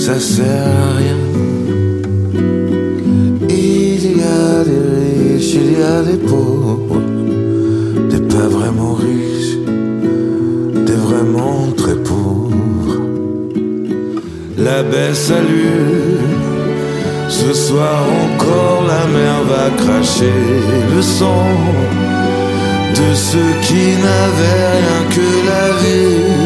ça sert à rien. Il y a des riches, il y a des pauvres, des pas vraiment riches, des vraiment très pauvres. La baie salue, ce soir encore la mer va cracher le sang de ceux qui n'avaient rien que la vie.